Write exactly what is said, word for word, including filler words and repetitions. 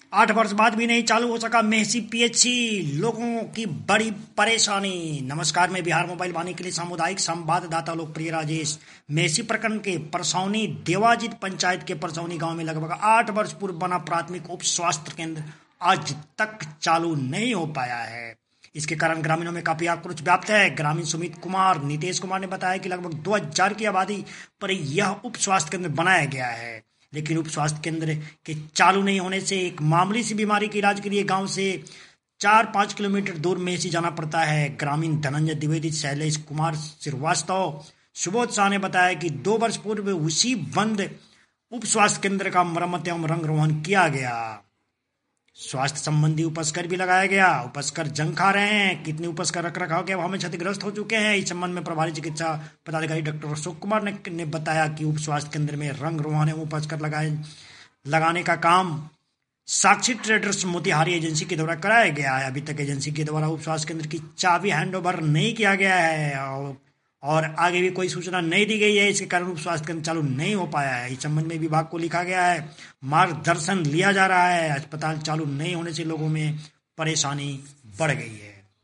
आठ वर्ष बाद भी नहीं चालू हो सका मेहसी पीएचसी, लोगों की बड़ी परेशानी। नमस्कार, मैं बिहार मोबाइल वाणी के लिए सामुदायिक संवाददाता लोकप्रिय राजेश। मेहसी प्रखंड के परसौनी देवाजीत पंचायत के परसौनी गांव में लगभग आठ वर्ष पूर्व बना प्राथमिक उप स्वास्थ्य केंद्र आज तक चालू नहीं हो पाया है। इसके कारण ग्रामीणों में काफी आक्रोश व्याप्त है। ग्रामीण सुमित कुमार नीतीश कुमार ने बताया कि लगभग दो हजार की आबादी पर यह उप स्वास्थ्य केंद्र बनाया गया है, लेकिन उप स्वास्थ्य केंद्र के चालू नहीं होने से एक मामूली सी बीमारी के इलाज के लिए गांव से चार पाँच किलोमीटर दूर मेहसी जाना पड़ता है। ग्रामीण धनंजय द्विवेदी, शैलेश कुमार श्रीवास्तव, सुबोध शाह ने बताया कि दो वर्ष पूर्व उसी बंद उप स्वास्थ्य केंद्र का मरम्मत एवं रंग रोहन किया गया। स्वास्थ्य संबंधी उपस्कर भी लगाया गया। उपस्कर जंग खा रहे हैं। कितने उपस्कर रख रखाव के अभाव में क्षतिग्रस्त हो चुके हैं। इस संबंध में प्रभारी चिकित्सा पदाधिकारी डॉक्टर अशोक कुमार ने, ने बताया कि उप स्वास्थ्य केंद्र में रंग रोहन एवं उपस्कर लगाए लगाने का काम साक्षी ट्रेडर्स मोतिहारी एजेंसी के द्वारा कराया गया है। अभी तक एजेंसी के द्वारा उप स्वास्थ्य केंद्र की चाबी हैंडओवर नहीं किया गया है और, और आगे भी कोई सूचना नहीं दी गई है। इसके कारण उप स्वास्थ्य केंद्र चालू नहीं हो पाया है। इस संबंध में विभाग को लिखा गया है, मार्गदर्शन लिया जा रहा है। अस्पताल चालू नहीं होने से लोगों में परेशानी बढ़ गई है।